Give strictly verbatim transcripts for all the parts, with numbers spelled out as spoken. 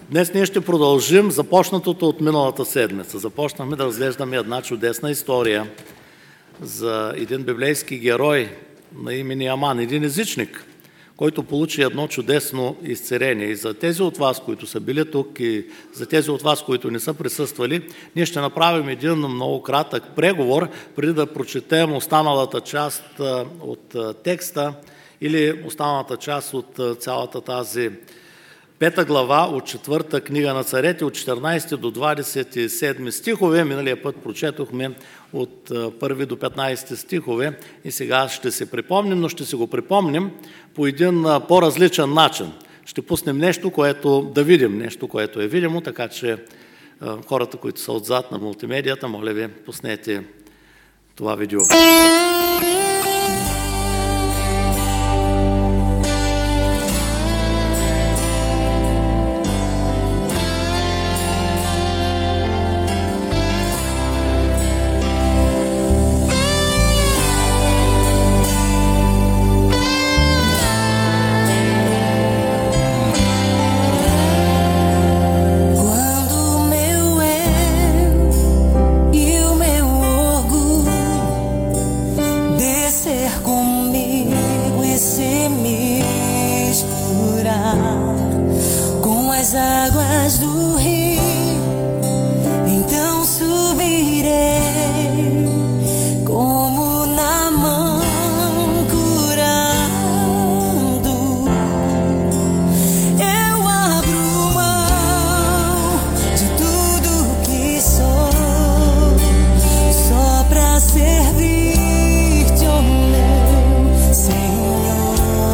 Днес ние ще продължим започнатото от миналата седмица. Започнахме да разглеждаме една чудесна история за един библейски герой на име Неаман, един езичник, който получи едно чудесно изцеление. И за тези от вас, които са били тук, и за тези от вас, които не са присъствали, ние ще направим един много кратък преговор, преди да прочетем останалата част от текста или останалата част от цялата тази пета глава от четвърта книга на Царете, от четиринадесети до двадесет и седми стихове. Миналия път прочетохме от първи до петнадесети стихове и сега ще се припомним, но ще се го припомним по един по-различен начин. Ще пуснем нещо, което да видим, нещо, което е видимо, така че хората, които са отзад на мултимедията, моля ви, пуснете това видео.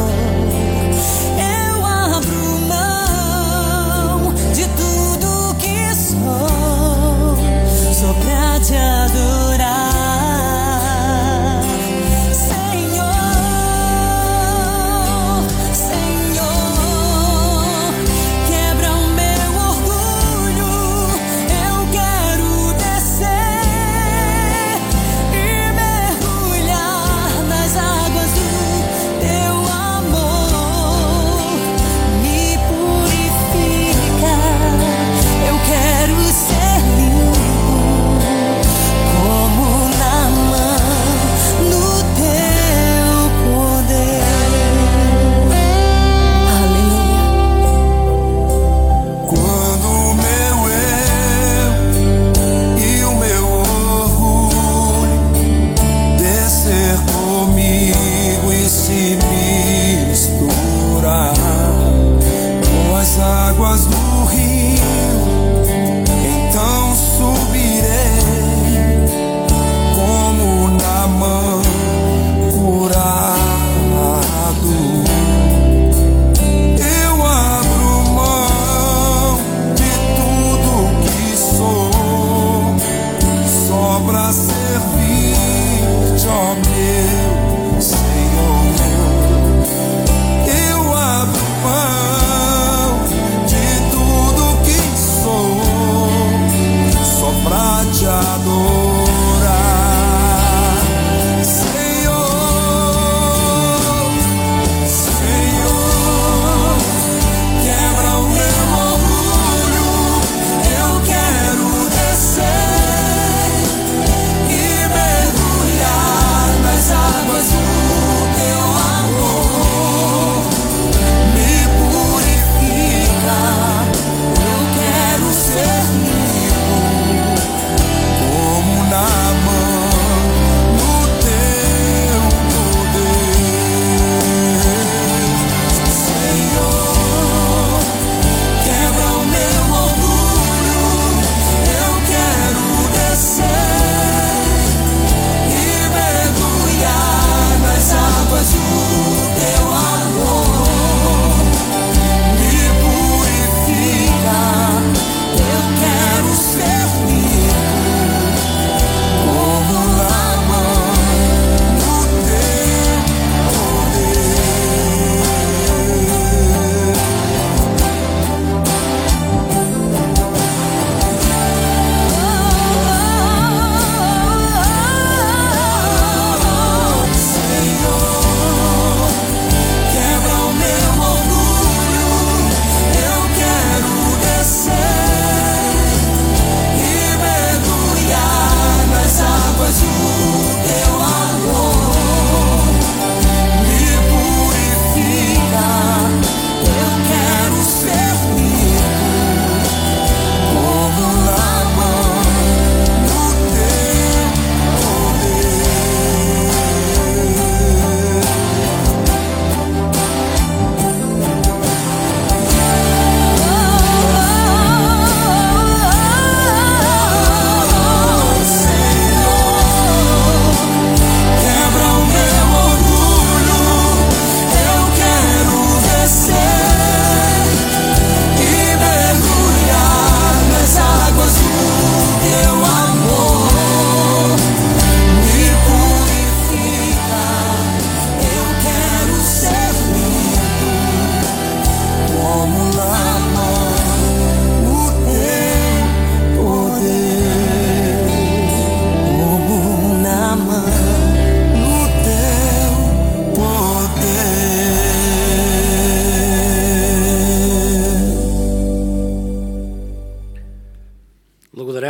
De tudo que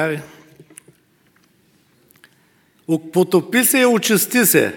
Благодаря ви. Потопи се и очисти се.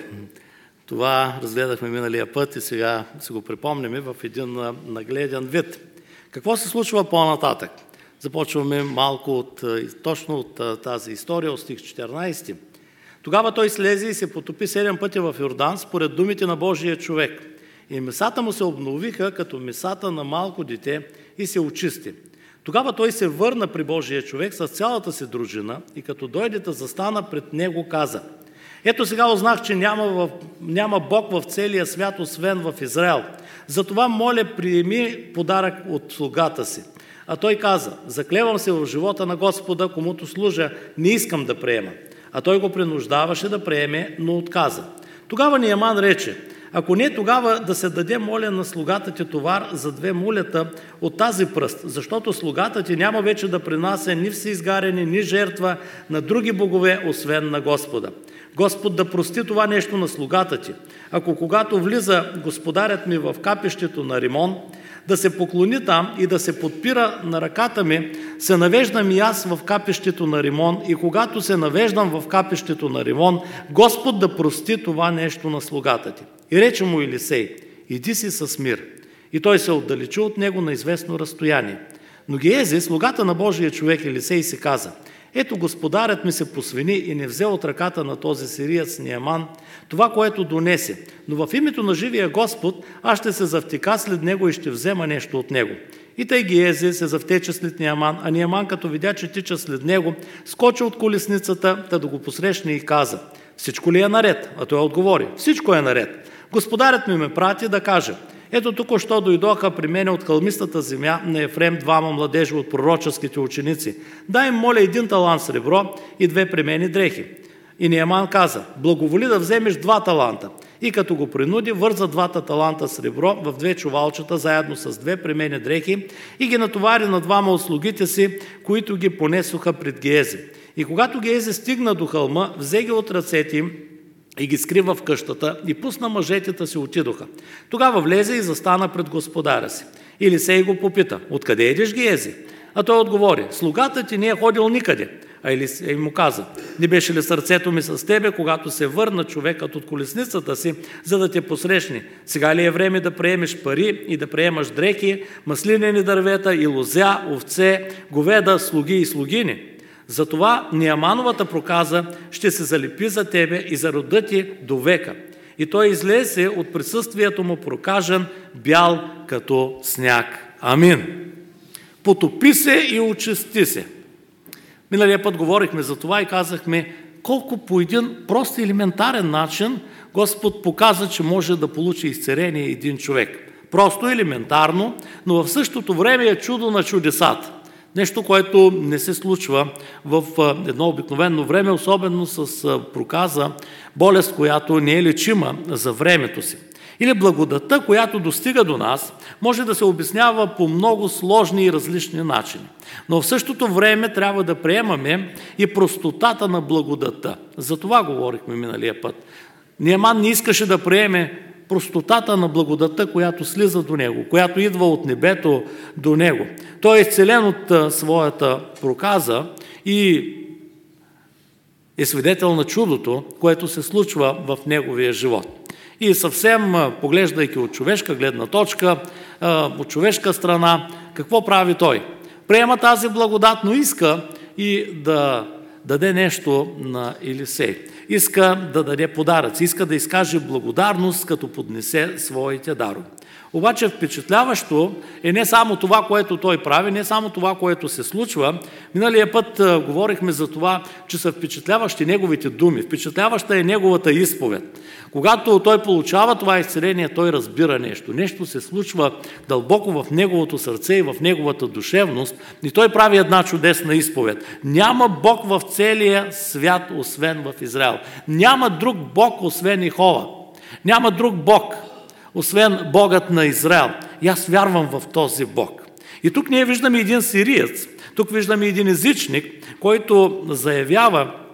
Това разгледахме миналия път и сега си го припомняме в един нагледен вид. Какво се случва по-нататък? Започваме малко от, точно от тази история, от стих четиринайсети. Тогава той слезе и се потопи седем пъти в Йордан, според думите на Божия човек. И месата му се обновиха като месата на малко дете и се очисти. Тогава той се върна при Божия човек с цялата си дружина и като дойде да застана пред него, каза: ето сега узнах, че няма, в, няма Бог в целия свят, освен в Израел. Затова моля, приеми подарък от слугата си. А той каза: заклевам се в живота на Господа, комуто служа, не искам да приема. А той го принуждаваше да приеме, но отказа. Тогава Ниаман рече: ако не, тогава да се даде, моля, на слугата ти товар за две мулета от тази пръст, защото слугата ти няма вече да принася ни всеизгаряне, ни жертва на други богове, освен на Господа. Господ да прости това нещо на слугата ти. Ако когато влиза господарят ми в капището на Римон, да се поклони там и да се подпира на ръката ми, се навеждам и аз в капището на Римон, и когато се навеждам в капището на Римон, Господ да прости това нещо на слугата ти. И рече му Елисей: иди си с мир. И той се отдалечи от него на известно разстояние. Но Геези, слугата на Божия човек Елисей, си каза: ето господарят ми се посвени и не взе от ръката на този сириец Ниаман това, което донесе, но в името на живия Господ аз ще се завтека след него и ще взема нещо от него. И тъй Геези се завтече след Ниаман, а Ниаман, като видя, че тича след него, скочи от колесницата, та да го посрещне и каза: всичко ли е наред? А той отговори: всичко е наред. Господарят ми ме прати да каже: ето току-що дойдоха при мене от хълмистата земя на Ефрем двама младежи от пророческите ученици. Дай им, моля, един талант сребро и две премени дрехи. И Ниаман каза: благоволи да вземеш два таланта. И като го принуди, върза двата таланта сребро в две чувалчета, заедно с две премени дрехи, и ги натовари на двама от слугите си, които ги понесоха пред Геези. И когато Геези стигна до хълма, взе ги от ръцете им и ги скрива в къщата, и пусна мъжете си отидоха. Тогава влезе и застана пред господаря си. Елисей го попита: откъде идеш, Геези? А той отговори: слугата ти не е ходил никъде. А Елисей му каза: не беше ли сърцето ми с тебе, когато се върна човекът от колесницата си, за да те посрещне? Сега ли е време да приемеш пари и да приемаш дрехи, маслинени дървета и лозя, овце, говеда, слуги и слугини? Затова Ниамановата проказа ще се залепи за тебе и за рода ти до века. И той излезе от присъствието му прокажен, бял като сняг. Амин. Потопи се и очисти се. Миналия път говорихме за това и казахме колко по един прост и елементарен начин Господ показа, че може да получи изцеление един човек. Просто елементарно, но в същото време е чудо на чудесата. Нещо, което не се случва в едно обикновено време, особено с проказа, болест, която не е лечима за времето си. Или благодата, която достига до нас, може да се обяснява по много сложни и различни начини. Но в същото време трябва да приемаме и простотата на благодата. За това говорихме миналия път. Ниаман не искаше да приеме простотата на благодата, която слиза до него, която идва от небето до него. Той е изцелен от своята проказа и е свидетел на чудото, което се случва в неговия живот. И съвсем, поглеждайки от човешка гледна точка, от човешка страна, какво прави той? Приема тази благодат, но иска и да даде нещо на Елисей. Иска да даде подаръци, иска да изкаже благодарност, като поднесе своите дарове. Обаче впечатляващо е не само това, което той прави, не само това, което се случва. Миналия път а, говорихме за това, че са впечатляващи неговите думи, впечатляваща е неговата изповед. Когато той получава това изцеление, той разбира нещо. Нещо се случва дълбоко в неговото сърце и в неговата душевност и той прави една чудесна изповед. Няма Бог в целия свят, освен в Израел. Няма друг Бог, освен Йехова. Няма друг Бог, освен Богът на Израел. И аз вярвам в този Бог. И тук ние виждаме един сириец, тук виждаме един езичник, който заявява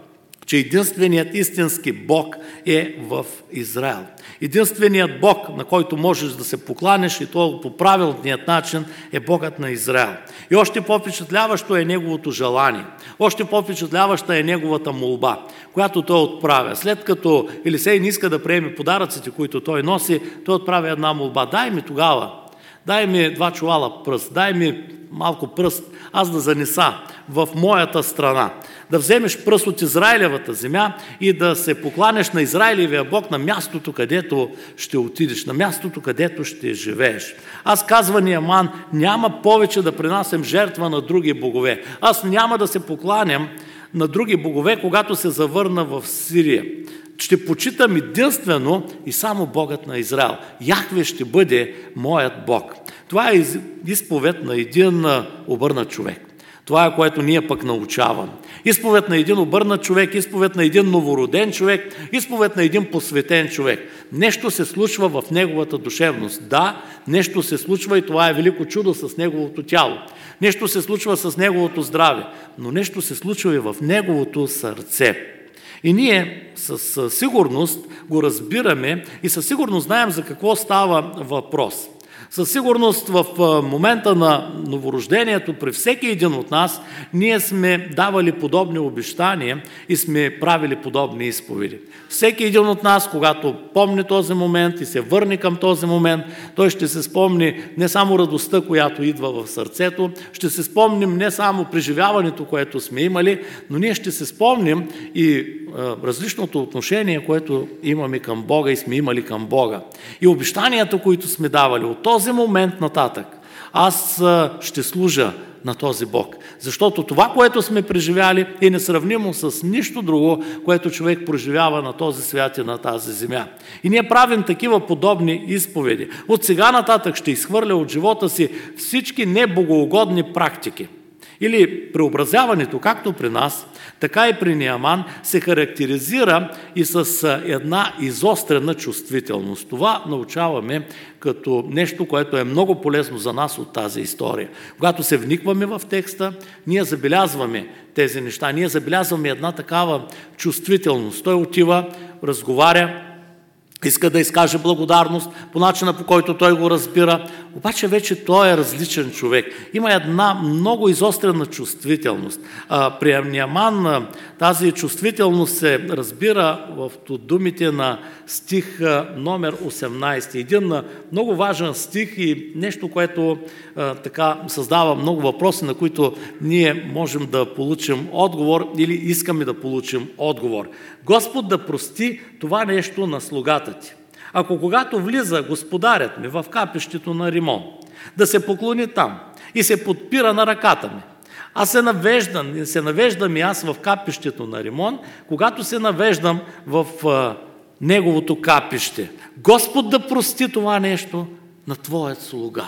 че единственият истински Бог е в Израел. Единственият Бог, на който можеш да се покланеш и то по правилният начин, е Богът на Израел. И още по-впечатляващо е неговото желание. Още по-впечатляваща е неговата молба, която той отправя. След като Елисей не иска да приеме подаръците, които той носи, той отправя една молба. Дай ми тогава, дай ми два чувала пръст, дай ми малко пръст, аз да занеса в моята страна. Да вземеш пръст от Израилевата земя и да се покланеш на Израилевия Бог на мястото, където ще отидеш, на мястото, където ще живееш. Аз, казва Неаман, няма повече да принасям жертва на други богове. Аз няма да се покланям на други богове, когато се завърна в Сирия. Ще почитам единствено и само Богът на Израел. Яхве ще бъде моят Бог. Това е изповед на един обърнат човек. Това е, което ние пък научаваме. Изповед на един обърнат човек, изповед на един новороден човек, изповед на един посветен човек. Нещо се случва в неговата душевност. Да, нещо се случва и това е велико чудо с неговото тяло. Нещо се случва с неговото здраве, но нещо се случва и в неговото сърце. И ние със сигурност го разбираме и със сигурност знаем за какво става въпрос. Със сигурност в момента на новорождението при всеки един от нас ние сме давали подобни обещания и сме правили подобни изповеди. Всеки един от нас, когато помни този момент и се върне към този момент, той ще се спомни не само радостта, която идва в сърцето, ще се спомним не само преживяването, което сме имали, но ние ще се спомним и а, различното отношение, което имаме към Бога и сме имали към Бога. И обещанията, които сме давали от този момент нататък, аз а, ще служа на този Бог. Защото това, което сме преживяли, е несравнимо с нищо друго, което човек преживява на този свят и на тази земя. И ние правим такива подобни изповеди. От сега нататък ще изхвърля от живота си всички небогоугодни практики. Или преобразяването, както при нас, така и при Неаман, се характеризира и с една изострена чувствителност. Това научаваме като нещо, което е много полезно за нас от тази история. Когато се вникваме в текста, ние забелязваме тези неща, ние забелязваме една такава чувствителност. Той отива, разговаря, иска да изкаже благодарност по начина, по който той го разбира, обаче вече той е различен човек. Има една много изострена чувствителност. А, при Неаман тази чувствителност се разбира в думите на стих номер осемнайсет. Един много важен стих и нещо, което а, така създава много въпроси, на които ние можем да получим отговор или искаме да получим отговор. Господ да прости това нещо на слугата ти. Ако когато влиза господарят ми в капището на Римон, да се поклони там и се подпира на ръката ми, аз се навеждам, се навеждам и аз в капището на Римон, когато се навеждам в а, неговото капище. Господ да прости това нещо на твоят слуга.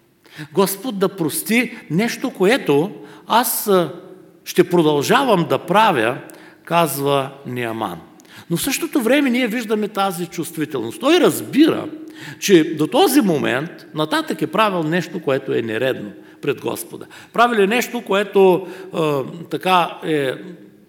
Господ да прости нещо, което аз а, ще продължавам да правя, казва Неаман. Но в същото време ние виждаме тази чувствителност. Той разбира, че до този момент нататък е правил нещо, което е нередно пред Господа. Правил е нещо, което е, така е, е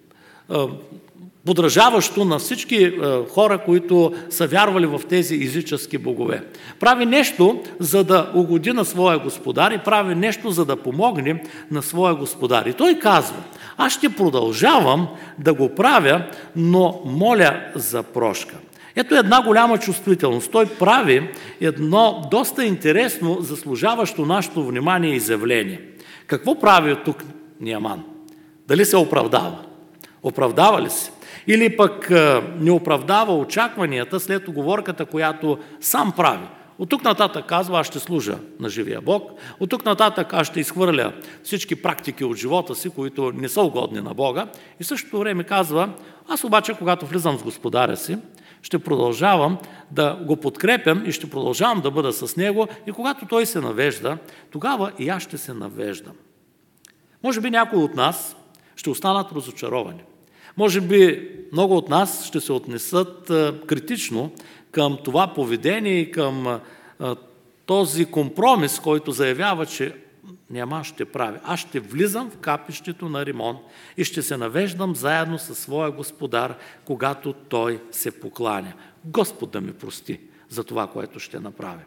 подражаващо на всички е, хора, които са вярвали в тези езически богове. Прави нещо, за да угоди на своя господар и прави нещо, за да помогне на своя господар. И той казва: аз ще продължавам да го правя, но моля за прошка. Ето една голяма чувствителност. Той прави едно доста интересно, заслужаващо нашето внимание изявление. Какво прави тук Неаман? Дали се оправдава? Оправдава ли се? Или пък не оправдава очакванията след уговорката, която сам прави? От тук нататък казва: аз ще служа на живия Бог. От тук нататък аз ще изхвърля всички практики от живота си, които не са угодни на Бога. И в същото време казва: аз обаче, когато влизам с господаря си, ще продължавам да го подкрепям и ще продължавам да бъда с него. И когато той се навежда, тогава и аз ще се навеждам. Може би някои от нас ще останат разочаровани. Може би много от нас ще се отнесат критично към това поведение и към а, този компромис, който заявява, че Неаман ще прави? Аз ще влизам в капището на Римон и ще се навеждам заедно със своя господар, когато той се покланя. Господ да ми прости за това, което ще направя.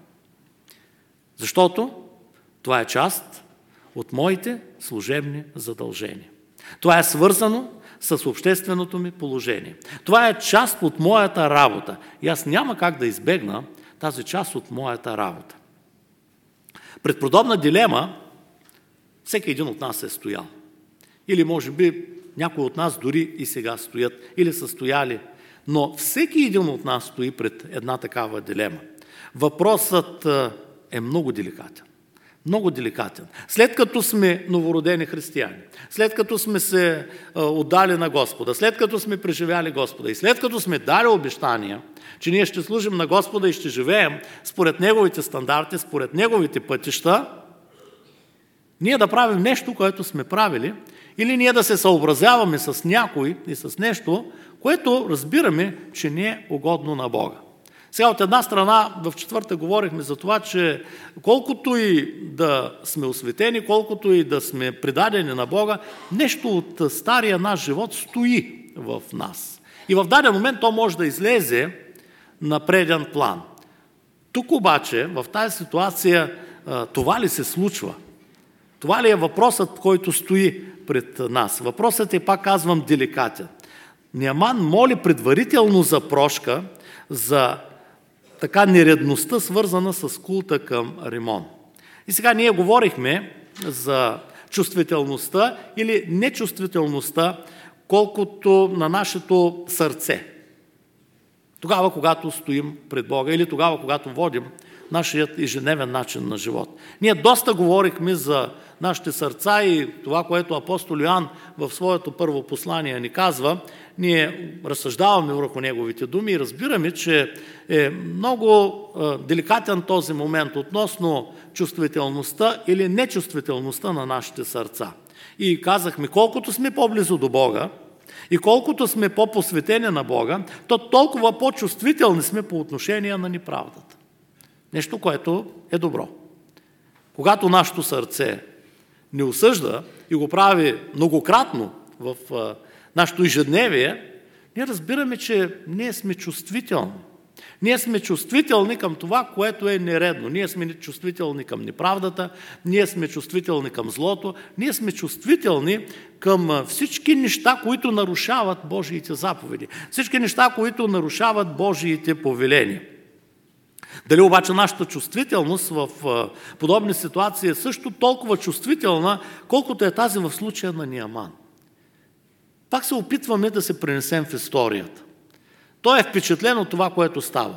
Защото това е част от моите служебни задължения. Това е свързано с общественото ми положение. Това е част от моята работа. И аз няма как да избегна тази част от моята работа. Пред подобна дилема всеки един от нас е стоял. Или може би някои от нас дори и сега стоят, или са стояли. Но всеки един от нас стои пред една такава дилема. Въпросът е много деликатен. Много деликатен. След като сме новородени християни, след като сме се отдали на Господа, след като сме преживяли Господа и след като сме дали обещания, че ние ще служим на Господа и ще живеем според Неговите стандарти, според Неговите пътища, ние да правим нещо, което сме правили, или ние да се съобразяваме с някой и с нещо, което разбираме, че не е угодно на Бога. Сега от една страна, в четвърта говорихме за това, че колкото и да сме осветени, колкото и да сме предадени на Бога, нещо от стария наш живот стои в нас. И в даден момент то може да излезе на преден план. Тук обаче, в тази ситуация, това ли се случва? Това ли е въпросът, който стои пред нас? Въпросът е, пак казвам, деликатен. Неаман моли предварително за прошка, за така нередността, свързана с култа към Римон. И сега ние говорихме за чувствителността или нечувствителността, колкото на нашето сърце. Тогава, когато стоим пред Бога или тогава, когато водим нашият ежедневен начин на живот. Ние доста говорихме за нашите сърца и това, което апостол Йоан в своето първо послание ни казва. Ние разсъждаваме върху неговите думи и разбираме, че е много деликатен този момент относно чувствителността или нечувствителността на нашите сърца. И казахме, колкото сме по-близо до Бога и колкото сме по-посветени на Бога, то толкова по-чувствителни сме по отношение на неправдата. Нещо, което е добро. Когато нашето сърце не осъжда и го прави многократно в нашето ежедневие, ние разбираме, че ние сме чувствителни. Ние сме чувствителни към това, което е нередно. Ние сме чувствителни към неправдата, ние сме чувствителни към злото, ние сме чувствителни към всички неща, които нарушават Божиите заповеди. Всички неща, които нарушават Божиите повеления. Дали обаче нашата чувствителност в подобни ситуации е също толкова чувствителна, колкото е тази в случая на Неаман? Пак се опитваме да се пренесем в историята. Той е впечатлен от това, което става.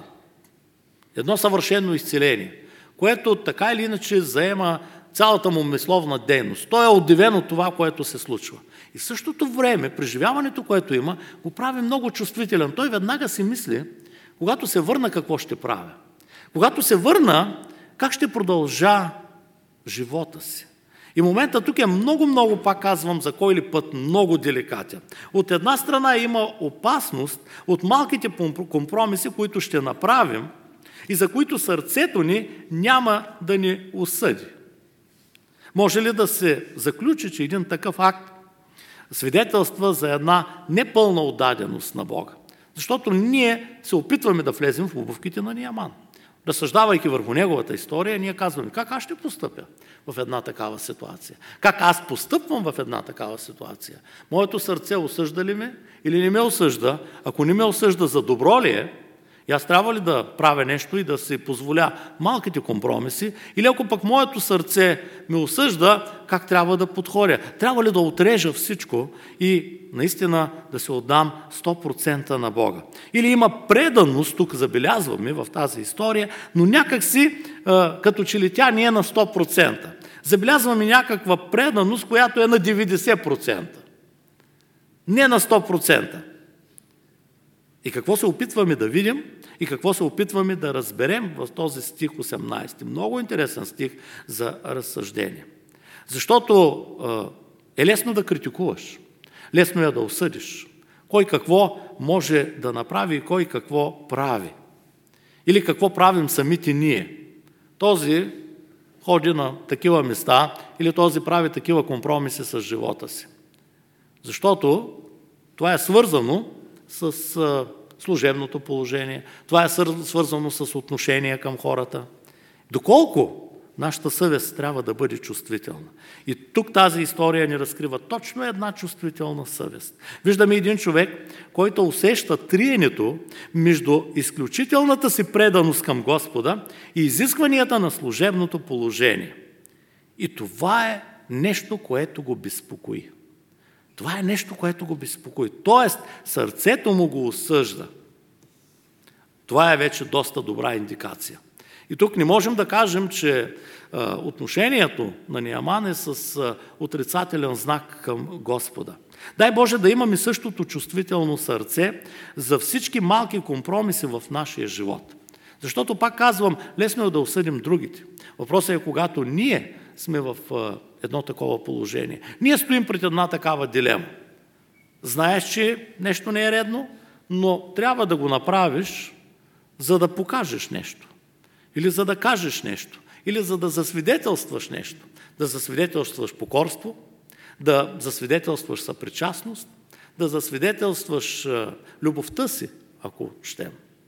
Едно съвършено изцеление, което така или иначе заема цялата му мисловна дейност. Той е удивен от това, което се случва. И в същото време, преживяването, което има, го прави много чувствителен. Той веднага си мисли, когато се върна, какво ще правя. Когато се върна, как ще продължа живота си. И моментът тук е много-много, пак казвам, за кой ли път, много деликатен. От една страна има опасност от малките компромиси, които ще направим и за които сърцето ни няма да ни осъди. Може ли да се заключи, че един такъв акт свидетелства за една непълна отдаденост на Бога? Защото ние се опитваме да влезем в обувките на Неаман. Разсъждавайки върху неговата история, ние казваме, как аз ще постъпя в една такава ситуация? Как аз постъпвам в една такава ситуация? Моето сърце осъжда ли ме или не ме осъжда? Ако не ме осъжда, за добро ли е? И аз трябва ли да правя нещо и да си позволя малките компромиси? Или ако пък моето сърце ме осъжда, как трябва да подходя? Трябва ли да отрежа всичко и наистина да се отдам сто процента на Бога? Или има преданост, тук забелязваме в тази история, но някак си, като че ли тя не е на сто процента. Забелязваме някаква преданост, която е на деветдесет процента. Не на сто процента. И какво се опитваме да видим и какво се опитваме да разберем в този стих осемнадесети. Много интересен стих за разсъждение. Защото е лесно да критикуваш, лесно е да осъдиш. Кой какво може да направи и кой какво прави. Или какво правим самите ние. Този, ходи на такива места или този прави такива компромиси с живота си. Защото това е свързано с служебното положение, това е свързано с отношение към хората. Доколко нашата съвест трябва да бъде чувствителна. И тук тази история ни разкрива точно една чувствителна съвест. Виждаме един човек, който усеща триенето между изключителната си преданост към Господа и изискванията на служебното положение. И това е нещо, което го безпокои. Това е нещо, което го безпокои. Тоест, сърцето му го осъжда. Това е вече доста добра индикация. И тук не можем да кажем, че а, отношението на Неаман е с а, отрицателен знак към Господа. Дай Боже да имаме същото чувствително сърце за всички малки компромиси в нашия живот. Защото, пак казвам, лесно е да осъдим другите. Въпросът е, когато ние сме в а, едно такова положение. Ние стоим пред една такава дилема. Знаеш, че нещо не е редно, но трябва да го направиш, за да покажеш нещо. Или за да кажеш нещо, или за да засвидетелстваш нещо. Да засвидетелстваш покорство, да засвидетелстваш съпричастност, да засвидетелстваш любовта си, ако щем.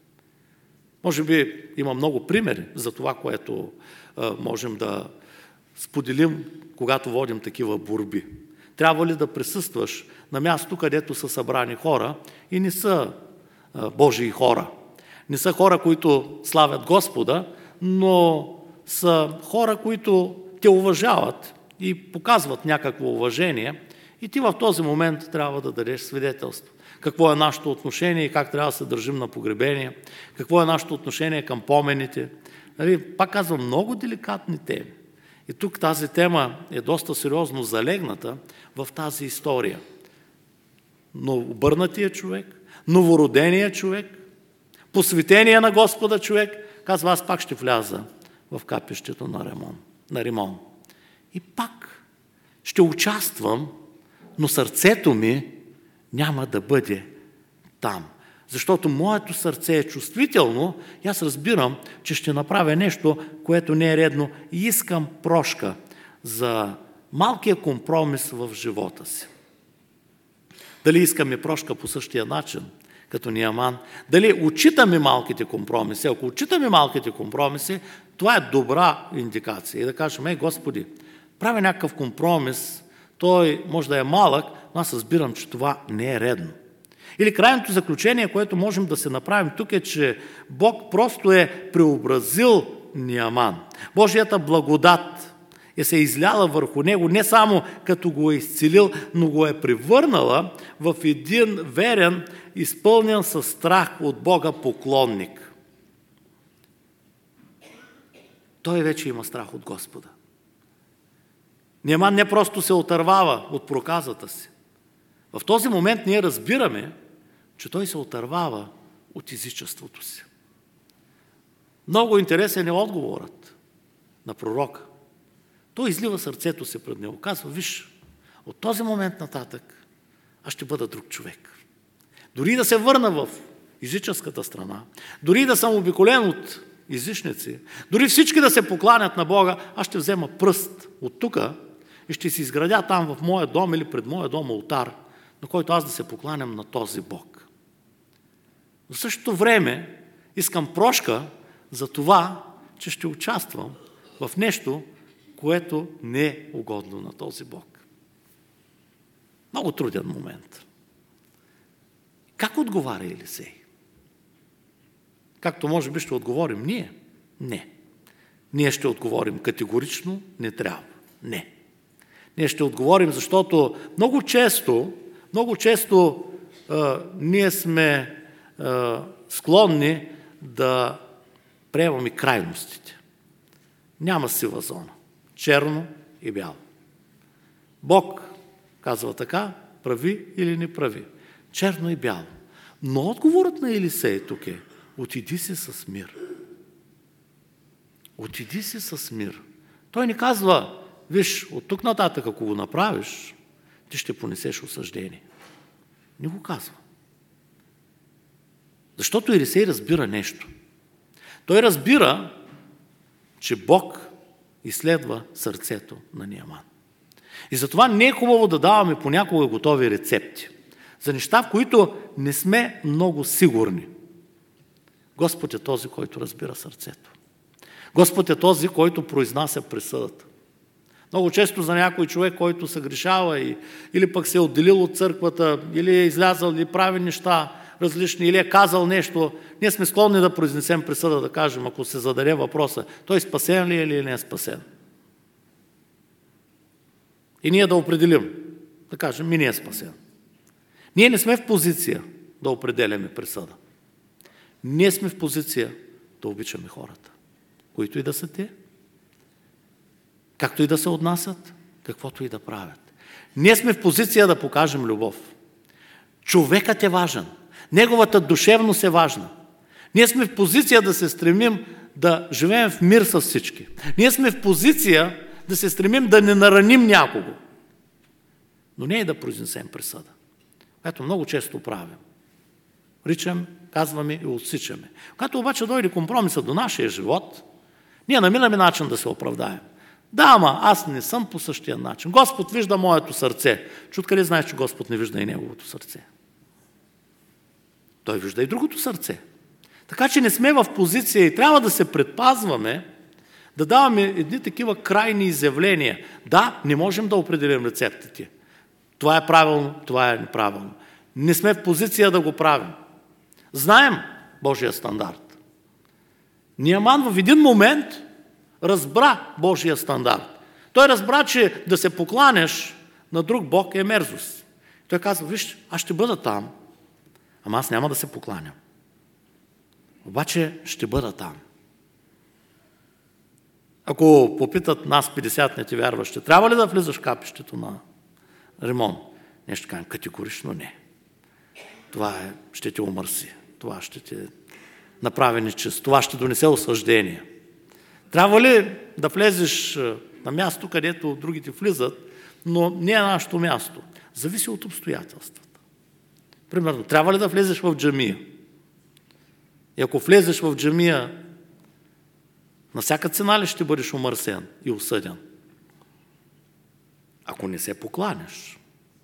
Може би има много примери за това, което можем да споделим, когато водим такива борби. Трябва ли да присъстваш на място, където са събрани хора и не са Божии хора? Не са хора, които славят Господа, но са хора, които те уважават и показват някакво уважение и ти в този момент трябва да дадеш свидетелство. Какво е нашето отношение и как трябва да се държим на погребение, какво е нашето отношение към помените. Нали, пак казвам, много деликатни теми. И тук тази тема е доста сериозно залегната в тази история. Но обърнатия човек, новородения човек, посветение на Господа човек, казва, аз пак ще вляза в капището на Римон. На Римон. И пак ще участвам, но сърцето ми няма да бъде там. Защото моето сърце е чувствително и аз разбирам, че ще направя нещо, което не е редно и искам прошка за малкия компромис в живота си. Дали искаме прошка по същия начин, като Неаман? Дали отчитаме малките компромиси? Ако отчитаме малките компромиси, това е добра индикация. И да кажем, ей, Господи, правя някакъв компромис, той може да е малък, но аз разбирам, че това не е редно. Или крайното заключение, което можем да се направим тук е, че Бог просто е преобразил Неаман. Божията благодат е се изляла върху него, не само като го е изцелил, но го е превърнала в един верен, изпълнен със страх от Бога поклонник. Той вече има страх от Господа. Неаман не просто се отървава от проказата си. В този момент ние разбираме, че той се отървава от езичеството си. Много интересен е отговорът на пророка. Той излива сърцето си пред него. Казва, виж, от този момент нататък аз ще бъда друг човек. Дори да се върна в езическата страна, дори да съм обиколен от езичници, дори всички да се покланят на Бога, аз ще взема пръст от тука и ще си изградя там в моя дом или пред моя дом олтар, на който аз да се покланям на този Бог. В същото време искам прошка за това, че ще участвам в нещо, което не е угодно на този Бог. Много труден момент. Как отговаря Елисей? Както може би ще отговорим ние? Не. Ние ще отговорим категорично, не трябва. Не. Ние ще отговорим, защото много често, много често а, ние сме а, склонни да приемаме крайностите. Няма сива зона. Черно и бяло. Бог казва така, прави или не прави. Черно и бяло. Но отговорът на Елисей тук е, отиди си с мир. Отиди си с мир. Той ни казва, виж, от тук нататък, ако го направиш, ти ще понесеш осъждение. Не го казва. Защото Елисей разбира нещо. Той разбира, че Бог изследва сърцето на Ниаман. И затова не е хубаво да даваме понякога готови рецепти за неща, в които не сме много сигурни. Господ е този, който разбира сърцето. Господ е този, който произнася присъдата. Много често за някой човек, който се грешава и, или пък се е отделил от църквата, или е излязъл, или прави неща различни, или е казал нещо, ние сме склонни да произнесем присъда, да кажем, ако се зададе въпроса, той спасен ли е или не е спасен. И ние да определим, да кажем, ми не е спасен. Ние не сме в позиция да определяме присъда. Ние сме в позиция да обичаме хората, които и да са те, както и да се отнасят, каквото и да правят. Ние сме в позиция да покажем любов. Човекът е важен. Неговата душевност е важна. Ние сме в позиция да се стремим да живеем в мир с всички. Ние сме в позиция да се стремим да не нараним някого. Но не е да произнесем присъда, което много често правим. Ричам, казваме и отсичаме. Когато обаче дойде компромиса до нашия живот, ние намираме начин да се оправдаем. Да, ама аз не съм по същия начин. Господ вижда моето сърце. Чу откъде знаеш, че Господ не вижда и неговото сърце? Той вижда и другото сърце. Така че не сме в позиция и трябва да се предпазваме да даваме едни такива крайни изявления. Да, не можем да определим рецептите. Това е правилно, това е неправилно. Не сме в позиция да го правим. Знаем Божия стандарт. Ниаман в един момент разбра Божия стандарт. Той разбра, че да се покланяш на друг Бог е мерзост. Той казва, виж, аз ще бъда там, ама аз няма да се покланям. Обаче ще бъда там. Ако попитат нас петдесетните вярващи, трябва ли да влизаш в капището на Римон? Ние ще кажем, категорично не. Това е, ще те омърси. Това ще те направи нечист. Това ще донесе осъждение. Трябва ли да влезеш на място, където другите влизат, но не е нашето място? Зависи от обстоятелствата. Примерно, трябва ли да влезеш в джамия? И ако влезеш в джамия, на всяка цена ли ще бъдеш омърсен и осъден? Ако не се покланяш.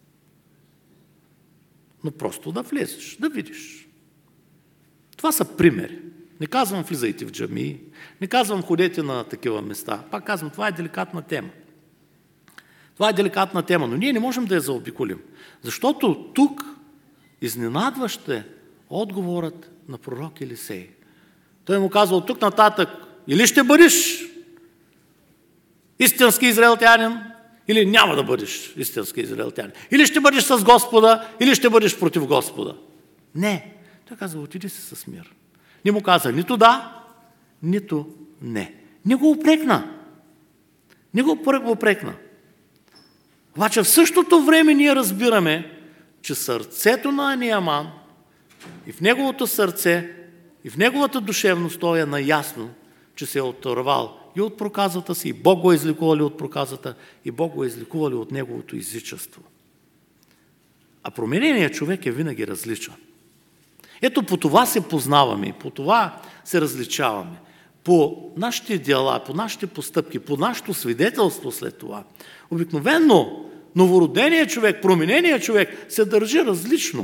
Но просто да влезеш, да видиш. Това са примери. Не казвам влизайте в джамии, не казвам ходете на такива места. Пак казвам, това е деликатна тема. Това е деликатна тема, но ние не можем да я заобиколим. Защото тук изненадващ е отговорът на пророк Елисей. Той му казва от тук нататък, или ще бъдеш истински израелтянин, или няма да бъдеш истински израелтянин. Или ще бъдеш с Господа, или ще бъдеш против Господа. Не. Той казва, отиди си с мир. Не му каза нито да, нито не. Не го упрекна. Не го упрекна. Обаче в същото време ние разбираме, че сърцето на Ниаман и в неговото сърце, и в неговата душевност той е наясно, че се е отървал и от проказата си, и Бог го е излекувал от проказата, и Бог го е излекувал от неговото езичество. А промененият човек е винаги различен. Ето по това се познаваме и по това се различаваме. По нашите дела, по нашите постъпки, по нашето свидетелство след това. Обикновено новороденият човек, промененият човек се държи различно.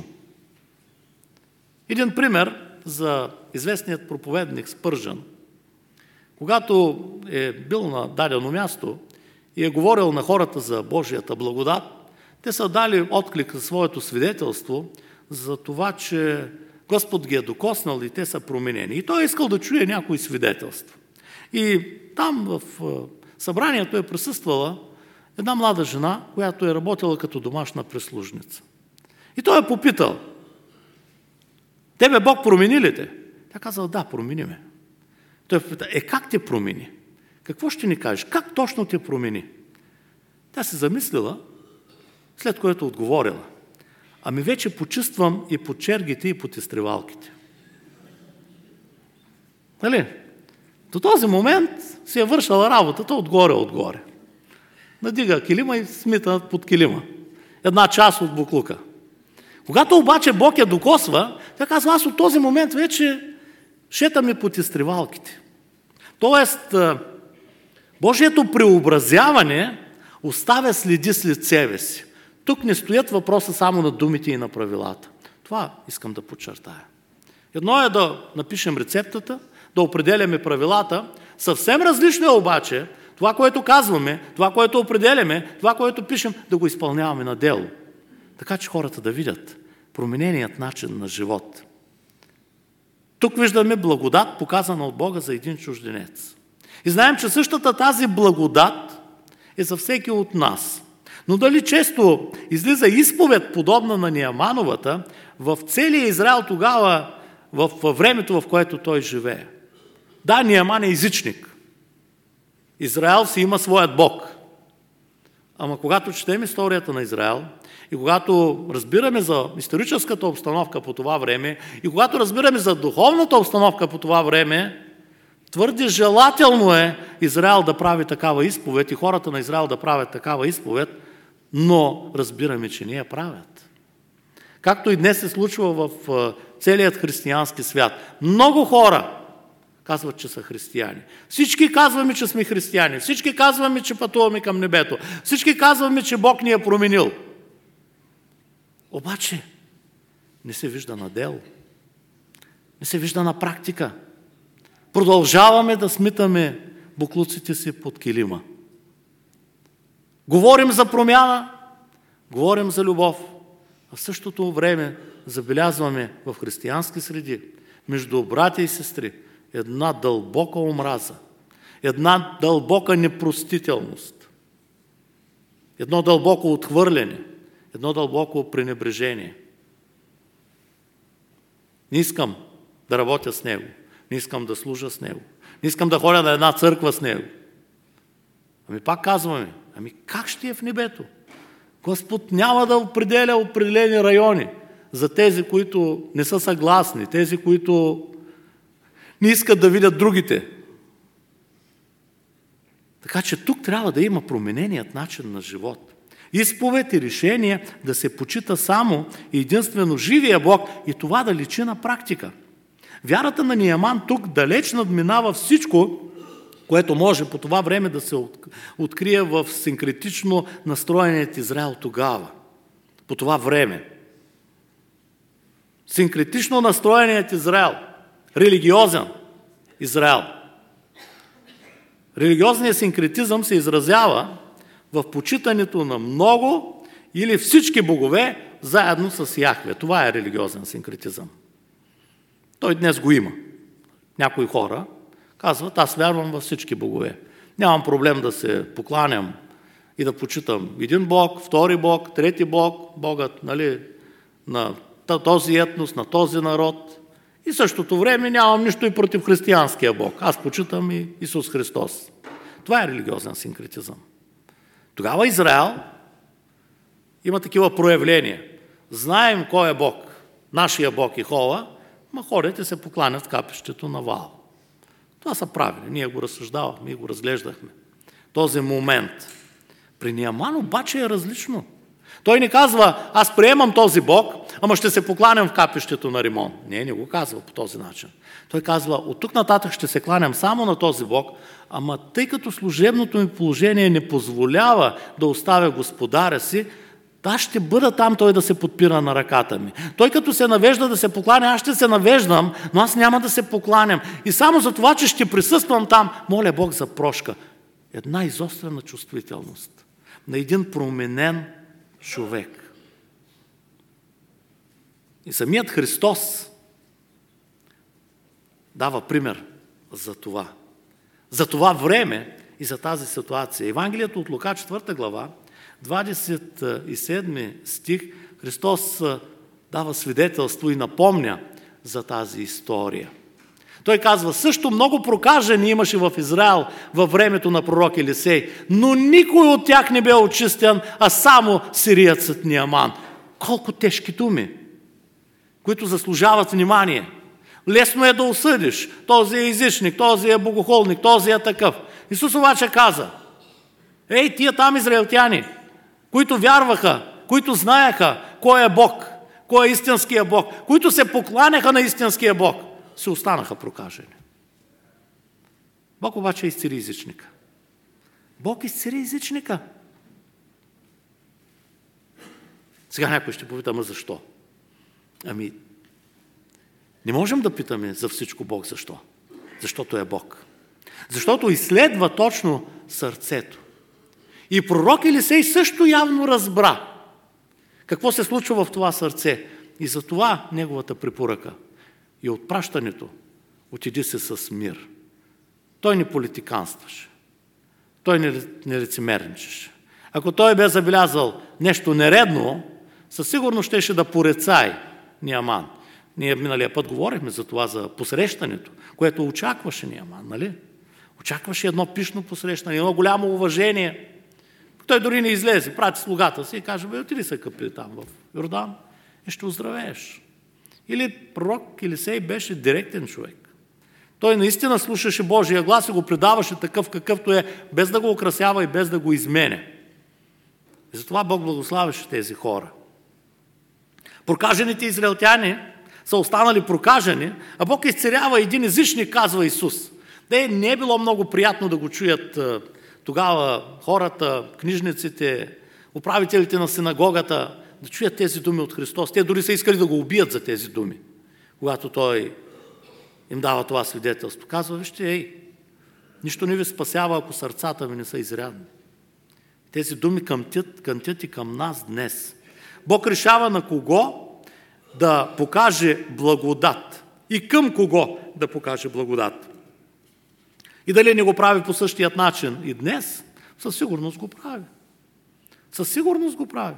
Един пример за известният проповедник Спържън. Когато е бил на дадено място и е говорил на хората за Божията благодат, те са дали отклик за своето свидетелство за това, че Господ ги е докоснал и те са променени. И той е искал да чуе някои свидетелства. И там в събранието е присъствала една млада жена, която е работила като домашна прислужница. И той е попитал, тебе Бог промени ли те? Тя казала, да, промени ме. Той е попитал, е как те промени? Какво ще ни кажеш? Как точно те промени? Тя се замислила, след което отговорила. Ами вече почувствам и по чергите, и по изтревалките. Нали? До този момент си е вършала работата отгоре-отгоре. Надига килима и смита под килима. Една част от буклука. Когато обаче Бог я докосва, тя казва, аз от този момент вече шетам и под изтревалките. Тоест, Божието преобразяване оставя следи след себе си. Тук не стоят въпроса само на думите и на правилата. Това искам да подчертая. Едно е да напишем рецептата, да определяме правилата. Съвсем различно е обаче това, което казваме, това, което определяме, това, което пишем, да го изпълняваме на дело. Така че хората да видят промененият начин на живот. Тук виждаме благодат, показана от Бога за един чужденец. И знаем, че същата тази благодат е за всеки от нас. Но дали често излиза изповед, подобна на Неамановата, в целия Израел тогава, в времето, в което той живее? Да, Неаман е езичник. Израел си има своят Бог. Ама когато четем историята на Израел и когато разбираме за историческата обстановка по това време и когато разбираме за духовната обстановка по това време, твърде желателно е Израел да прави такава изповед и хората на Израел да правят такава изповед, но разбираме, че не я правят. Както и днес се случва в целият християнски свят. Много хора казват, че са християни. Всички казваме, че сме християни. Всички казваме, че пътуваме към небето. Всички казваме, че Бог ни е променил. Обаче не се вижда на дело. Не се вижда на практика. Продължаваме да смитаме боклуците си под килима. Говорим за промяна, говорим за любов, а в същото време забелязваме в християнски среди, между братя и сестри, една дълбока омраза, една дълбока непростителност, едно дълбоко отхвърляне, едно дълбоко пренебрежение. Не искам да работя с него, не искам да служа с него, не искам да ходя на една църква с него. Ами пак казваме, ами как ще е в небето? Господ няма да определя определени райони за тези, които не са съгласни, тези, които не искат да видят другите. Така че тук трябва да има промененият начин на живот. Изповед и решение да се почита само и единствено живия Бог и това да личи на практика. Вярата на Неаман тук далеч надминава всичко, което може по това време да се открие в синкретично настроеният Израел тогава. По това време. Синкретично настроеният Израел. Религиозен Израел. Религиозният синкретизъм се изразява в почитането на много или всички богове заедно с Яхве. Това е религиозен синкретизъм. Той днес го има. Някои хора казват, аз вярвам във всички богове. Нямам проблем да се покланям и да почитам един бог, втори бог, трети бог, богът, нали, на този етнос, на този народ. И същото време нямам нищо и против християнския бог. Аз почитам и Исус Христос. Това е религиозен синкретизъм. Тогава Израел има такива проявления. Знаем кой е Бог. Нашия Бог Йехова, ма ходят и се покланят в капището на Ваал. Това са правили. Ние го разсъждавахме, ние го разглеждахме. Този момент. При Неаман обаче е различно. Той не казва, аз приемам този Бог, ама ще се покланям в капището на Римон. Не, не го казва по този начин. Той казва, от тук нататък ще се кланям само на този Бог, ама тъй като служебното ми положение не позволява да оставя господаря си, аз ще бъда там той да се подпира на ръката ми. Той като се навежда да се покланя, аз ще се навеждам, но аз няма да се покланям. И само за това, че ще присъствам там, моля Бог за прошка. Една изострена чувствителност на един променен човек. И самият Христос дава пример за това. За това време и за тази ситуация. Евангелието от Лука, четвърта глава, двадесет и седми стих, Христос дава свидетелство и напомня за тази история. Той казва, също много прокажени имаше в Израел във времето на пророк Елисей, но никой от тях не бе очистен, а само сириецът Неаман. Колко тежки думи, които заслужават внимание. Лесно е да осъдиш, този е езичник, този е богохулник, този е такъв. Исус обаче каза, ей, тия там израелтяни, които вярваха, които знаеха кой е Бог, кой е истинския Бог, които се покланяха на истинския Бог, се останаха прокажени. Бог обаче изцели езичника. Бог изцели езичника. Сега някой ще попитаме защо. Ами, не можем да питаме за всичко Бог защо. Защото е Бог. Защото изследва точно сърцето. И пророк Елисей също явно разбра какво се случва в това сърце. И затова неговата препоръка и отпращането отиди се с мир. Той не политиканстваше. Той не, не лицемерничеше. Ако той бе забелязал нещо нередно, със сигурност щеше да порицае Ниаман. Ние миналия път говорихме за това, за посрещането, което очакваше Ниаман, нали? Очакваше едно пишно посрещане, едно голямо уважение. Той дори не излезе, прати слугата си и каже: бе, отиди се къпи там в Йордан и ще оздравееш. Или пророк Елисей беше директен човек. Той наистина слушаше Божия глас и го предаваше такъв какъвто е, без да го украсява и без да го изменя. И затова Бог благославяше тези хора. Прокажените израелтяни са останали прокажени, а Бог изцелява един езичник, казва Исус. Де не е било много приятно да го чуят тогава хората, книжниците, управителите на синагогата, да чуят тези думи от Христос. Те дори са искали да го убият за тези думи, когато Той им дава това свидетелство. Казва: вижте, ей, нищо не ви спасява, ако сърцата ви не са изрядни. Тези думи къмтят, къмтят и към нас днес. Бог решава на кого да покаже благодат и към кого да покаже благодат. И дали не го прави по същият начин и днес, със сигурност го прави. Със сигурност го прави.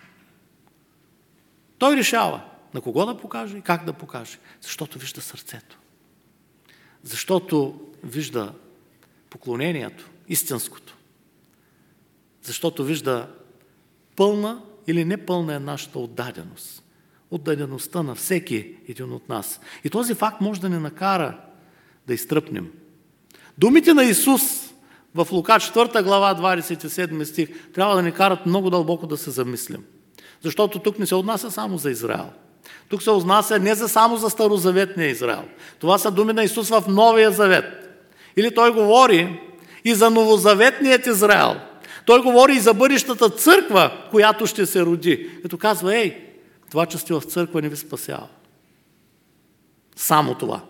Той решава на кого да покаже и как да покаже. Защото вижда сърцето. Защото вижда поклонението, истинското. Защото вижда пълна или непълна е нашата отдаденост. Отдадеността на всеки един от нас. И този факт може да ни накара да изтръпнем. Думите на Исус в Лука четвърта глава, двадесет и седми стих, трябва да ни карат много дълбоко да се замислим. Защото тук не се отнася само за Израел. Тук се отнася не за само за старозаветния Израел. Това са думи на Исус в Новия завет. Или Той говори и за новозаветният Израел. Той говори и за бъдещата църква, която ще се роди. Като казва: ей, това, че сте в църква, не ви спасява. Само това.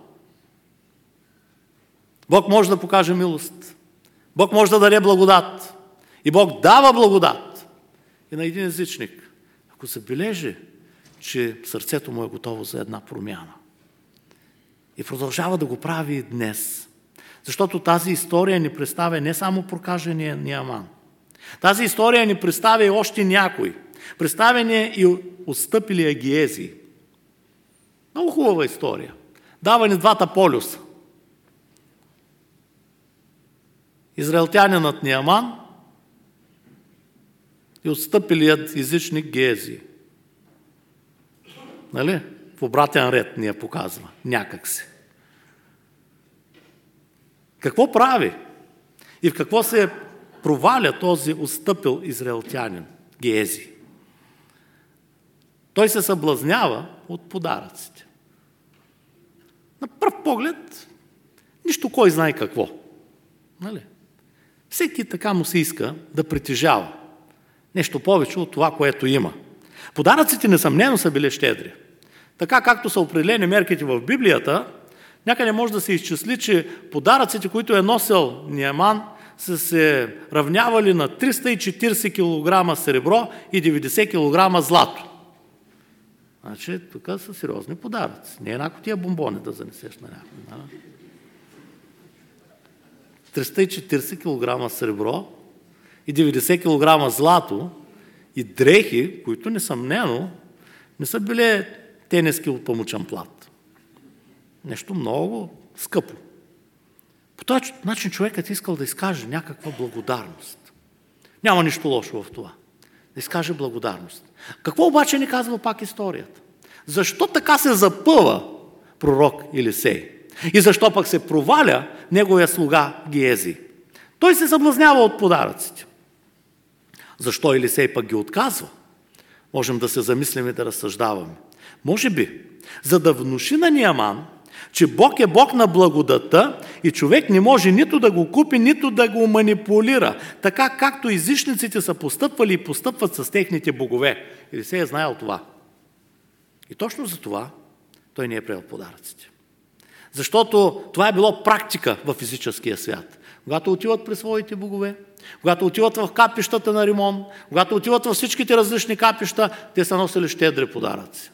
Бог може да покаже милост. Бог може да даде благодат. И Бог дава благодат. И на един езичник, ако забележи, че сърцето му е готово за една промяна. И продължава да го прави и днес. Защото тази история ни представя не само прокажения Ниаман. Тази история ни представя и още някой. Представя ни и отстъпилия Гиези. Много хубава история. Дава ни двата полюса. Израелтянинът Ниаман и отстъпилият езичник Гиези. Нали? В обратен ред ни я показва. Някак си. Какво прави? И в какво се проваля този отстъпил израелтянин Гиези? Той се съблазнява от подаръците. На пръв поглед, нищо кой знае какво. Нали? Всеки така му се иска да притежава нещо повече от това, което има. Подаръците несъмнено са били щедри. Така както са определени мерките в Библията, някъде може да се изчисли, че подаръците, които е носил Ниаман, са се равнявали на триста и четиридесет килограма сребро и деветдесет килограма злато. Значи, тук са сериозни подаръци. Не е еднакво тия бомбони да занесеш на някой. триста и четиридесет килограма сребро и деветдесет килограма злато и дрехи, които несъмнено не са били тениски от памучен плат. Нещо много скъпо. По този начин човекът искал да изкаже някаква благодарност. Няма нищо лошо в това. Да изкаже благодарност. Какво обаче ни казва пак историята? Защо така се запъва пророк Елисей? И защо пък се проваля неговия слуга Гиези? Той се съблазнява от подаръците. Защо Елисей пък ги отказва? Можем да се замислим и да разсъждаваме. Може би, за да внуши на Ниаман, че Бог е Бог на благодата и човек не може нито да го купи, нито да го манипулира, така както езичниците са постъпвали и постъпват с техните богове. Елисей е знаел това. И точно за това той не е приел подаръците. Защото това е било практика в физическия свят. Когато отиват при своите богове, когато отиват в капищата на Римон, когато отиват във всичките различни капища, те са носили щедри подаръци.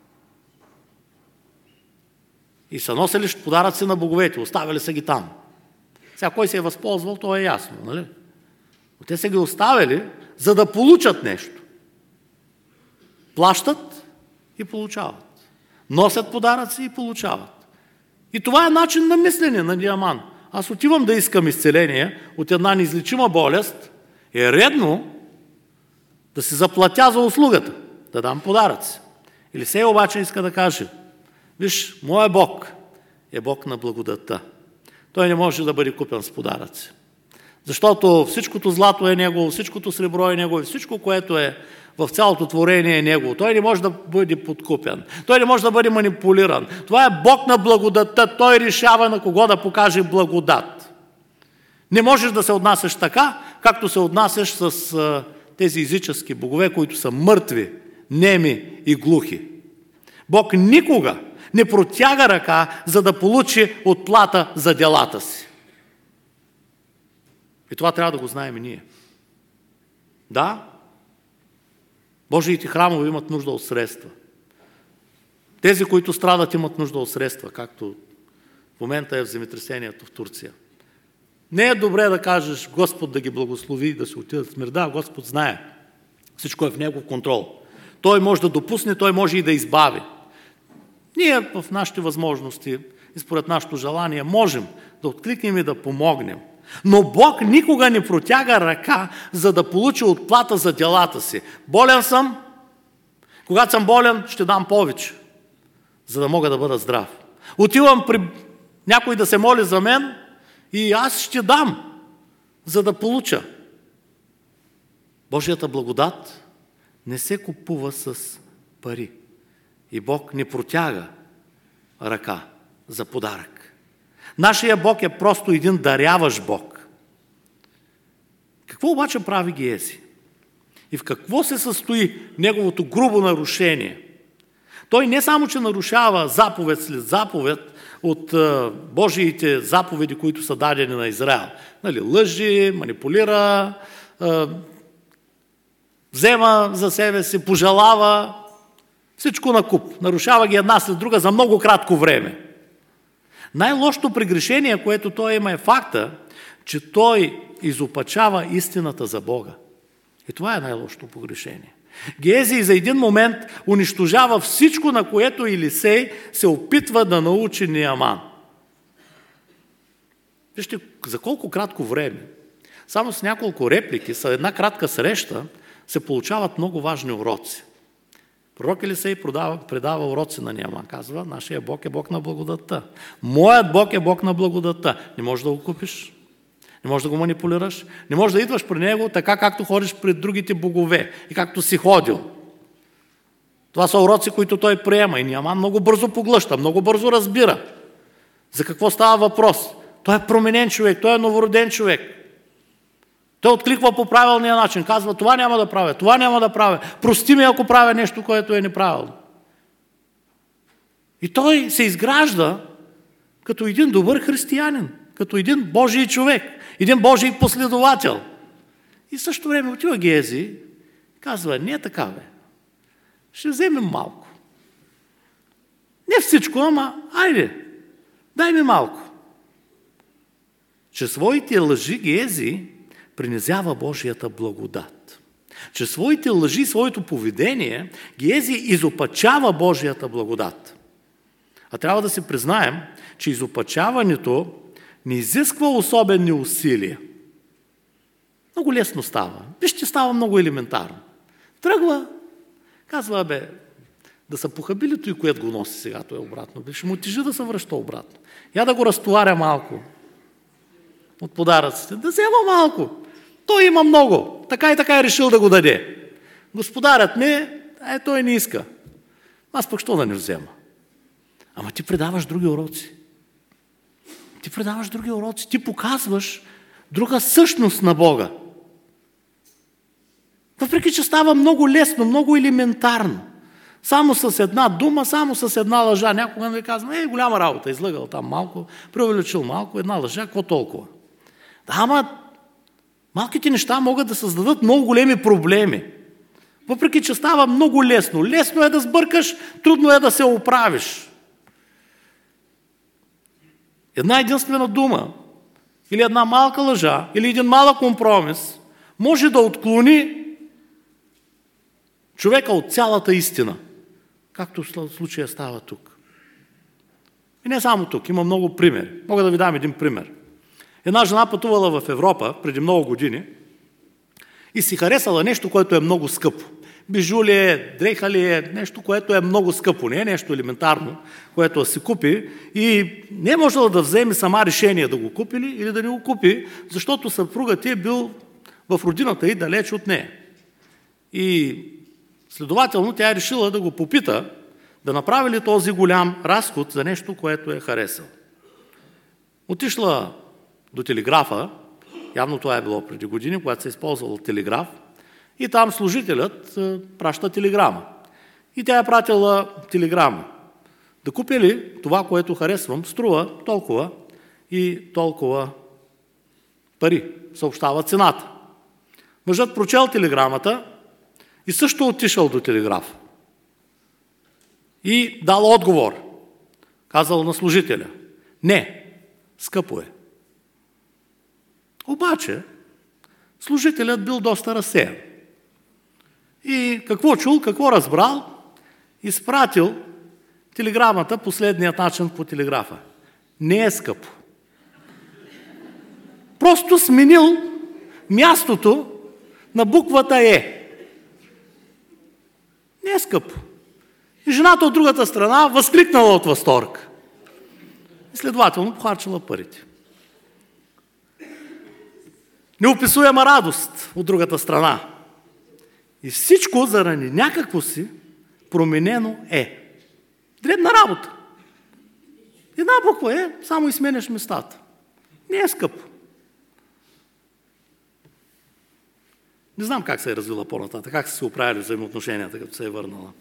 И са носили подаръци на боговете, оставили са ги там. Сега кой се е възползвал, то е ясно, нали? Но те са ги оставили, за да получат нещо. Плащат и получават. Носят подаръци и получават. И това е начин на мислене на Неаман. Аз отивам да искам изцеление от една неизлечима болест, е редно да се заплатя за услугата, да дам подаръци. Елисей обаче иска да каже: виж, моя Бог е Бог на благодата. Той не може да бъде купен с подаръци. Защото всичкото злато е Негово, всичкото сребро е Негово, всичко, което е в цялото творение е Негово. Той не може да бъде подкупен. Той не може да бъде манипулиран. Това е Бог на благодата. Той решава на кого да покаже благодат. Не можеш да се отнасяш така, както се отнасяш с а, тези езически богове, които са мъртви, неми и глухи. Бог никога не протяга ръка, за да получи отплата за делата си. И това трябва да го знаем и ние. Да, Божиите храмове имат нужда от средства. Тези, които страдат, имат нужда от средства, както в момента е в земетресението в Турция. Не е добре да кажеш Господ да ги благослови, да се отидат в мир. Да, Господ знае. Всичко е в Негов контрол. Той може да допусне, Той може и да избави. Ние в нашите възможности и според нашето желание можем да откликнем и да помогнем. Но Бог никога не протяга ръка, за да получи отплата за делата си. Болен съм, когато съм болен, ще дам повече, за да мога да бъда здрав. Отивам при някой да се моли за мен и аз ще дам, за да получа. Божията благодат не се купува с пари. И Бог не протяга ръка за подарък. Нашия Бог е просто един даряващ Бог. Какво обаче прави Гиези? И в какво се състои неговото грубо нарушение? Той не само, че нарушава заповед след заповед от а, Божиите заповеди, които са дадени на Израел. Нали, лъжи, манипулира, а, взема за себе си, пожелава, всичко на куп. Нарушава ги една след друга за много кратко време. Най-лошото прегрешение, което той има, е факта, че той изопачава истината за Бога. И това е най-лошото погрешение. Гиези за един момент унищожава всичко, на което Елисей се опитва да научи Неаман. Вижте, за колко кратко време, само с няколко реплики, с една кратка среща, се получават много важни уроци. Пророк Елисей предава, предава уроци на Неаман. Казва, нашия Бог е Бог на благодата. Моят Бог е Бог на благодата. Не можеш да го купиш, не можеш да го манипулираш, не можеш да идваш при него така, както ходиш пред другите богове и както си ходил. Това са уроци, които той приема и Неаман много бързо поглъща, много бързо разбира. За какво става въпрос? Той е променен човек, той е новороден човек. Той откликва по правилния начин, казва, това няма да правя, това няма да правя, прости ми, ако правя нещо, което е неправилно. И той се изгражда като един добър християнин, като един Божий човек, един Божий последовател. И в същото време отива Гиези, казва, не е така, бе. Ще вземем малко. Не всичко, ама айде, дай ми малко. Че своите лъжи Гиези принизява Божията благодат. Че своите лъжи, своето поведение, Гиези изопачава Божията благодат. А трябва да си признаем, че изопачаването не изисква особени усилия. Много лесно става. Вижте, става много елементарно. Тръгва, казва, бе, да са похабили той, което го носи сега, той обратно. Ще му тежи да се връща обратно. Я да го разтоваря малко от подаръците. Да взема малко. Той има много. Така и така е решил да го даде. Господарят ми, е, той не иска. Аз пък що да не взема? Ама ти предаваш други уроци. Ти предаваш други уроци. Ти показваш друга същност на Бога. Въпреки че става много лесно, много елементарно. Само с една дума, само с една лъжа. Някога ми казвам, е, голяма работа, излъгал там малко, преувеличил малко, една лъжа, какво толкова? Да, ама малките неща могат да създадат много големи проблеми. Въпреки че става много лесно. Лесно е да сбъркаш, трудно е да се оправиш. Една единствена дума, или една малка лъжа, или един малък компромис може да отклони човека от цялата истина, както в случая става тук. И не само тук, има много примери. Мога да ви дам един пример. Една жена пътувала в Европа преди много години и си харесала нещо, което е много скъпо. Бижу ли е, дреха ли е, нещо, което е много скъпо, не е нещо елементарно, което да си купи и не е можела да вземе сама решение да го купи ли или да не го купи, защото съпругът е бил в родината и далеч от нея. И следователно тя е решила да го попита да направи ли този голям разход за нещо, което е харесал. Отишла до телеграфа, явно това е било преди години, когато се е използвал телеграф, и там служителят праща телеграма. И тя е пратила телеграма. Да купи ли това, което харесвам, струва толкова и толкова пари. Съобщава цената. Мъжът прочел телеграмата и също отишъл до телеграфа. И дал отговор. Казал на служителя: не, скъпо е. Обаче служителят бил доста разсеян. И какво чул, какво разбрал, изпратил телеграмата последният начин по телеграфа. Не е скъпо. Просто сменил мястото на буквата Е. Не е скъпо. И жената от другата страна възкликнала от възторг. И следователно похарчила парите. Неописуема радост от другата страна. И всичко заради някакво си променено Е. Дребна работа. Една буква Е, само изменяш местата. Не е скъпо. Не знам как се е развила по-нататък, как са се оправили взаимоотношенията, като се е върнала.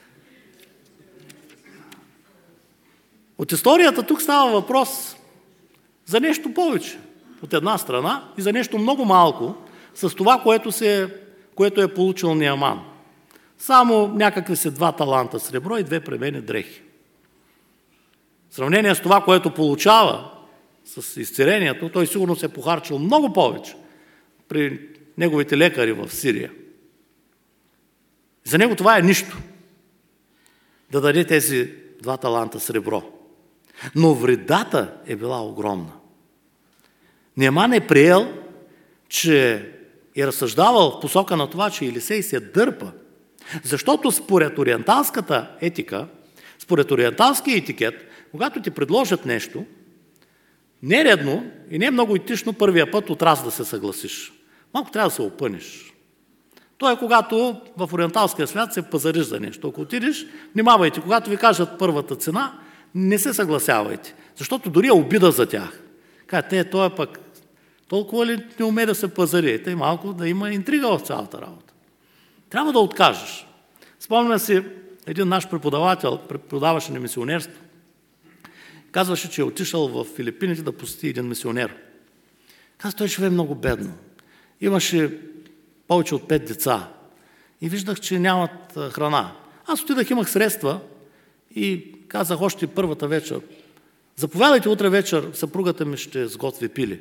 От историята тук става въпрос за нещо повече от една страна и за нещо много малко с това, което, се, което е получил Неаман. Само някакви се два таланта сребро и две племени дрехи. В сравнение с това, което получава с изцелението, той сигурно се е похарчил много повече при неговите лекари в Сирия. За него това е нищо. Да даде тези два таланта сребро. Но вредата е била огромна. Неаман е приел, че е разсъждавал в посока на това, че Елисей се дърпа. Защото според ориенталската етика, според ориенталския етикет, когато ти предложат нещо, не е редно и не е много етично първия път от раз да се съгласиш. Малко трябва да се опънеш. То е когато в ориенталския свят се пазариш за нещо. Ако отидеш, внимавайте, когато ви кажат първата цена, не се съгласявайте. Защото дори е обида за тях. Кажа, те, той е пък толкова ли не уме да се пазари? Тъй малко да има интрига в цялата работа. Трябва да откажеш. Спомня си, един наш преподавател, преподаваше на мисионерство, казваше, че е отишъл в Филипините да посети един мисионер. Каза, той живее много бедно. Имаше повече от пет деца. И виждах, че нямат храна. Аз отидах, имах средства и казах още първата вечер: заповядайте утре вечер, съпругата ми ще сготви пили.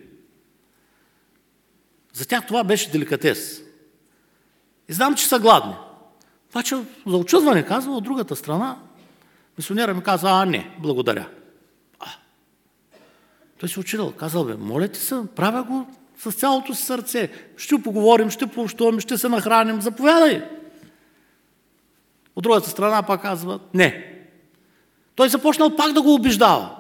За тях това беше деликатес. И знам, че са гладни. Обаче за очудване казва от другата страна, мисионера ми каза: а не, благодаря. А. Той се очудил, казал: бе, моля ти се, правя го с цялото си сърце. Ще поговорим, ще пообщуваме, ще се нахраним, заповядай. От другата страна пак казва: не. Той започнал пак да го убеждава.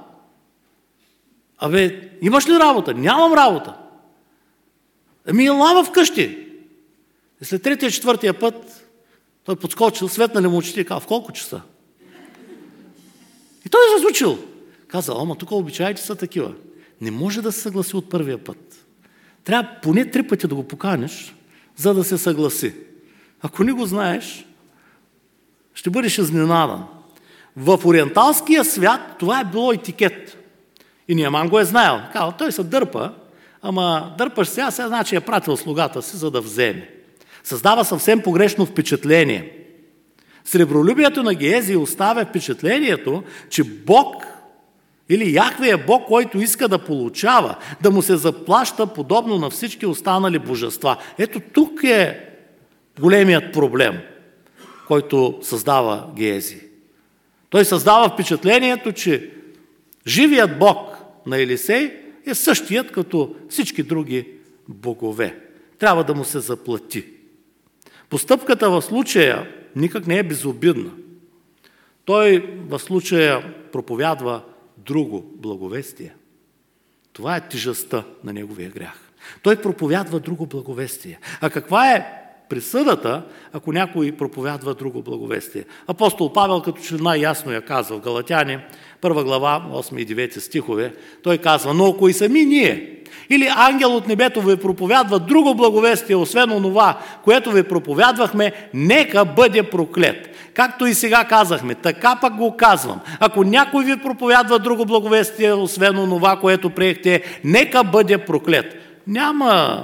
Абе, имаш ли работа? Нямам работа. Ами ела вкъщи. И след третия, четвъртия път той подскочил, светнали му очите и казал: в колко часа? И той е разучил. Каза, ама тук обичаите са такива. Не може да се съгласи от първия път. Трябва поне три пъти да го поканиш, за да се съгласи. Ако не го знаеш, ще бъдеш изненадан. В ориенталския свят това е било етикет. И Неаман го е знаел. Казал, той се дърпа, ама дърпаш сега, сега значи е пратил слугата си, за да вземе. Създава съвсем погрешно впечатление. Сребролюбието на Геези оставя впечатлението, че Бог или Яхве е Бог, който иска да получава, да му се заплаща подобно на всички останали божества. Ето тук е големият проблем, който създава Геези. Той създава впечатлението, че живият Бог на Елисей е същият като всички други богове. Трябва да му се заплати. Постъпката в случая никак не е безобидна. Той в случая проповядва друго благовестие. Това е тежестта на неговия грях. Той проповядва друго благовестие. А каква е присъдата, ако някой проповядва друго благовестие? Апостол Павел като че най-ясно я казва в Галатяни, първа глава, осми и девети стихове, той казва, но ако и сами ние, или ангел от небето ви проповядва друго благовестие, освен онова, което ви проповядвахме, нека бъде проклет. Както и сега казахме, така пък го казвам. Ако някой ви проповядва друго благовестие, освен онова, което приехте, нека бъде проклет. Няма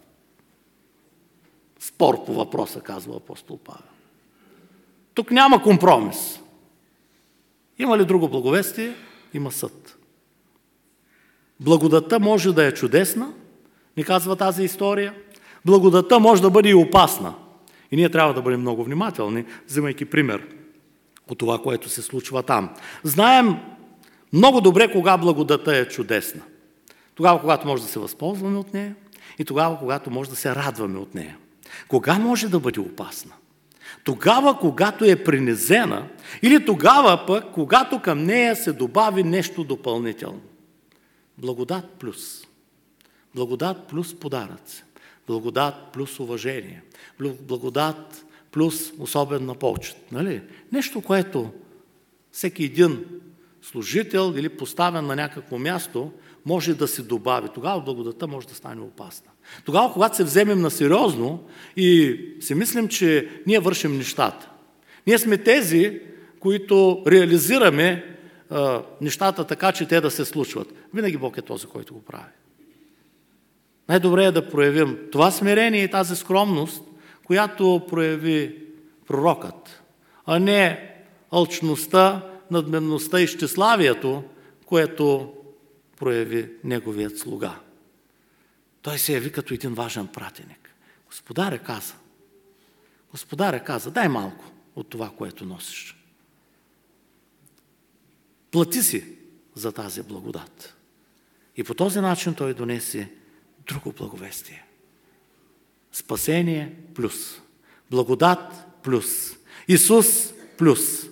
спор по въпроса, казва апостол Павел. Тук няма компромис. Има ли друго благовестие? Има съд. Благодата може да е чудесна, ни казва тази история. Благодата може да бъде и опасна. И ние трябва да бъдем много внимателни, взимайки пример от това, което се случва там. Знаем много добре кога благодата е чудесна. Тогава, когато може да се възползваме от нея и тогава, когато може да се радваме от нея. Кога може да бъде опасна? Тогава, когато е принизена или тогава пък, когато към нея се добави нещо допълнително. Благодат плюс. Благодат плюс подаръци. Благодат плюс уважение. Благодат плюс особена почет. Нали? Нещо, което всеки един служител или поставен на някакво място може да се добави. Тогава благодата може да стане опасна. Тогава, когато се вземем на сериозно и си мислим, че ние вършим нещата. Ние сме тези, които реализираме а, нещата така, че те да се случват. Винаги Бог е този, който го прави. Най-добре е да проявим това смирение и тази скромност, която прояви пророкът, а не алчността, надменността и щеславието, което прояви неговият слуга. Той се яви като един важен пратеник. Господаря каза, Господаря каза, дай малко от това, което носиш. Плати си за тази благодат. И по този начин той донесе друго благовестие. Спасение плюс. Благодат плюс. Исус плюс.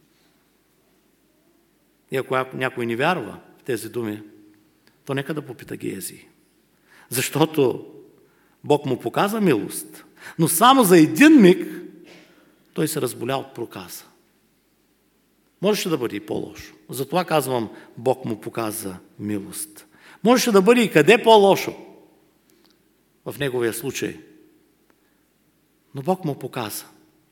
И ако някой не вярва в тези думи, то нека да попита Геези. Защото Бог му показа милост, но само за един миг той се разболя от проказа. Можеше да бъде и по-лошо. Затова казвам, Бог му показа милост. Можеше да бъде и къде по-лошо в неговия случай. Но Бог му показа,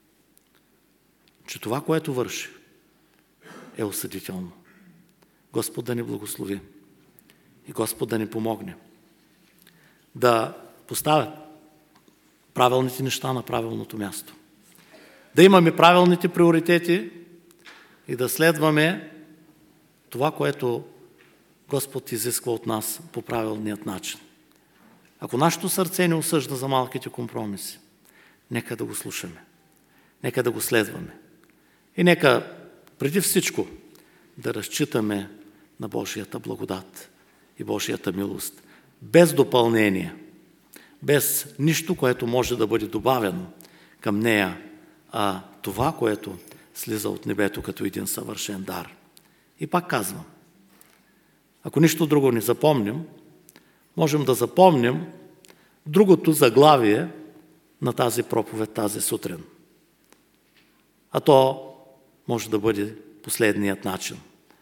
че това, което върши, е осъдително. Господ да ни благослови и Господ да ни помогне да поставят правилните неща на правилното място. Да имаме правилните приоритети и да следваме това, което Господ изисква от нас по правилният начин. Ако нашето сърце не осъжда за малките компромиси, нека да го слушаме, нека да го следваме и нека преди всичко да разчитаме на Божията благодат и Божията милост, без допълнение, без нищо, което може да бъде добавено към нея, а това, което слиза от небето като един съвършен дар. И пак казвам, ако нищо друго не запомним, можем да запомним другото заглавие на тази проповед тази сутрин. А то може да бъде последният начин.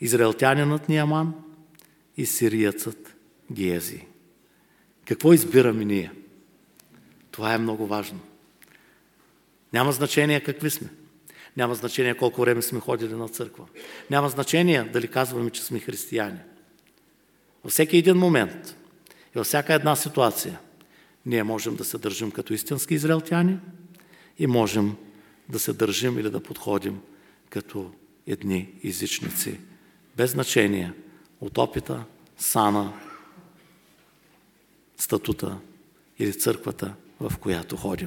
израелтянинът Ниаман и сириецът Гиези. Какво избираме ние? Това е много важно. Няма значение какви сме. Няма значение колко време сме ходили на църква. Няма значение дали казваме, че сме християни. Във всеки един момент и във всяка една ситуация ние можем да се държим като истински израелтяни и можем да се държим или да подходим като едни езичници, без значение от опита, сана, статута или църквата, в която ходим.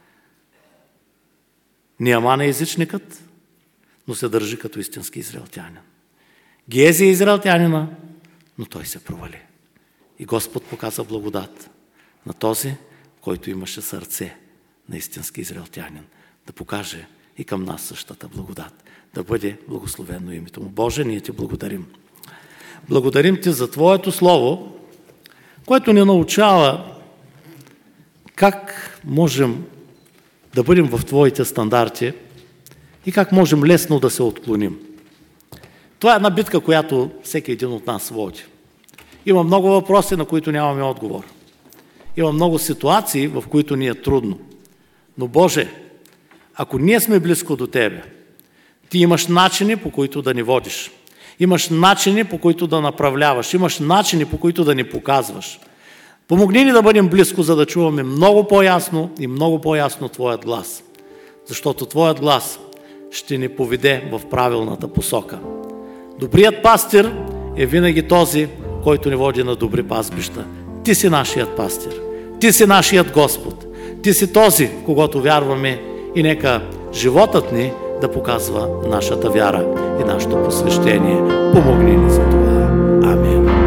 Ниаман е езичникът, но се държи като истински израелтянин. Гиези е израелтянина, но той се провали. И Господ показа благодат на този, който имаше сърце на истински израелтянин, да покаже и към нас същата благодат. Да бъде благословено името му. Боже, ние ти благодарим. Благодарим ти за Твоето Слово, което ни научава как можем да бъдем в Твоите стандарти и как можем лесно да се отклоним. Това е една битка, която всеки един от нас води. Има много въпроси, на които нямаме отговор. Има много ситуации, в които ни е трудно. Но Боже, ако ние сме близко до Тебе, Ти имаш начини, по които да ни водиш. Имаш начини, по които да направляваш. Имаш начини, по които да ни показваш. Помогни ни да бъдем близко, за да чуваме много по-ясно и много по-ясно Твоят глас. Защото Твоят глас ще ни поведе в правилната посока. Добрият пастир е винаги този, който ни води на добри пастбища. Ти си нашият пастир. Ти си нашият Господ. Ти си този, когато вярваме, и нека животът ни да показва нашата вяра и нашето посвещение. Помогни ни за това. Амин.